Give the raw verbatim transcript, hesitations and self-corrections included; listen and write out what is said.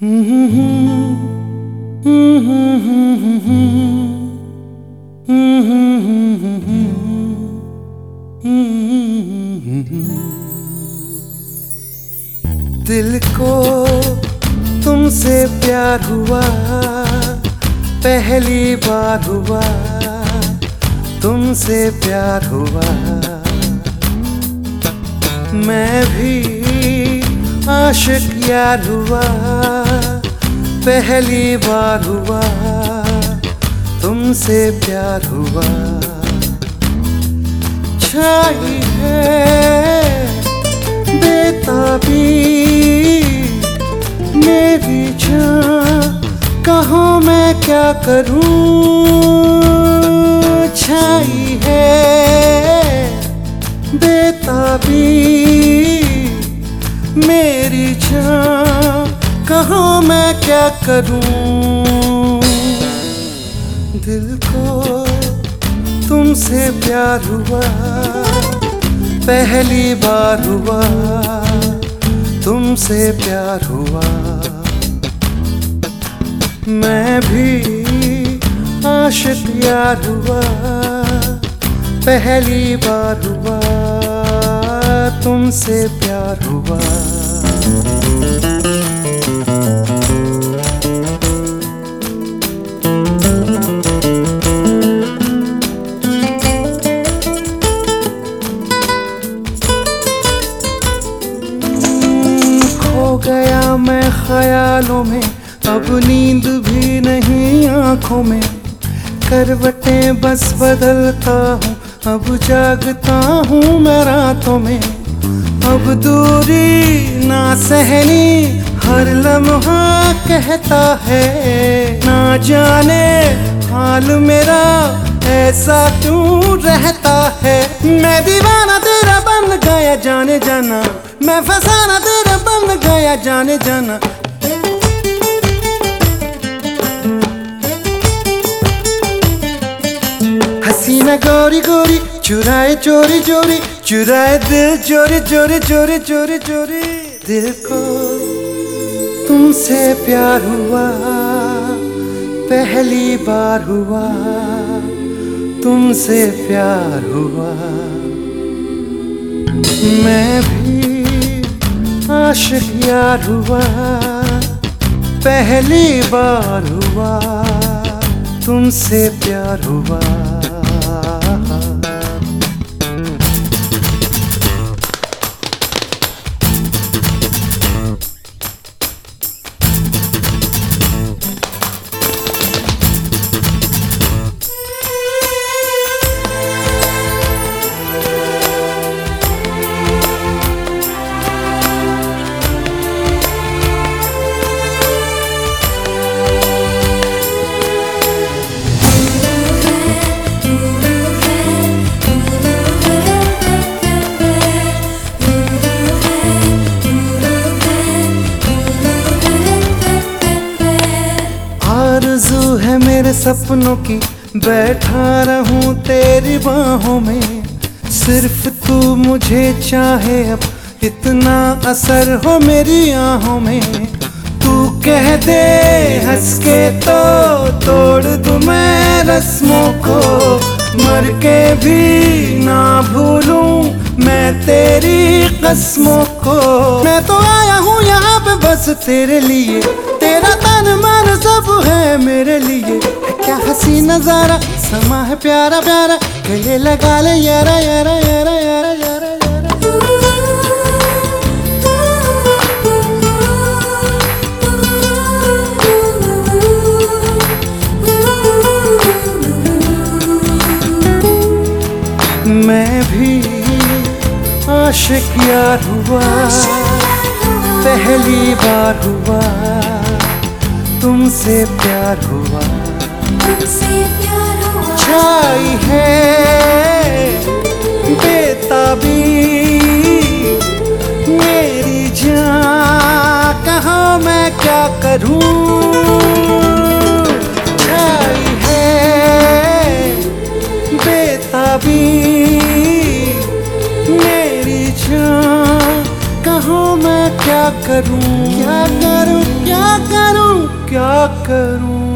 दिल को तुमसे प्यार हुआ, पहली बार हुआ, तुमसे प्यार हुआ। मैं भी आशिक यार हुआ, पहली बार हुआ, तुमसे प्यार हुआ। छाई है बेताबी मेरी जान, कहाँ मैं क्या करूं। छाई है बेताबी मेरी जान, कहाँ मैं क्या करूं। दिल को तुमसे प्यार हुआ, पहली बार हुआ, तुमसे प्यार हुआ। मैं भी आशिक यार हुआ, पहली बार हुआ, तुमसे प्यार हुआ। गया मैं ख्यालों में, अब नींद भी नहीं आंखों में। करवटें बस बदलता हूँ, अब जागता हूँ मैं रातों में। अब दूरी ना सहनी, हर लम्हा कहता है। ना जाने हाल मेरा ऐसा क्यों रहता है। मैं दीवाना तेरा बन गया जाने जाना, मैं फसाना तेरा बन गया जाने जाना। हसीना गोरी गोरी चुराए चोरी चोरी, चुराए दिल चोरी चोरी चोरी चोरी चोरी। दिल को तुमसे प्यार हुआ, पहली बार हुआ, तुमसे प्यार हुआ। मैं भी आशिक यार हुआ, पहली बार हुआ, तुमसे प्यार हुआ। आरज़ू है मेरे सपनों की, बैठा रहूं तेरी बाहों में। सिर्फ तू मुझे चाहे, अब इतना असर हो मेरी आहों में। तू कह दे हंस के तो तोड़ दूं मैं रस्मों को। मर के भी ना भूलूं मैं तेरी कसमों को। मैं तो आया हूँ यहाँ पे बस तेरे लिए, तेरा तन मन सब है मेरे लिए। क्या हसी नजारा, समा है प्यारा प्यारा, गले लगा ले यारा यारा यारा यारा यारा यारा। मैं भी आशिक यार हुआ, पहली बार हुआ, तुमसे प्यार हुआ। छाई है बेताबी मेरी जान, कहाँ मैं क्या करूं। छाई है बेताबी मेरी जान, कहाँ मैं क्या करूं, क्या करूं, क्या करूं। करूं।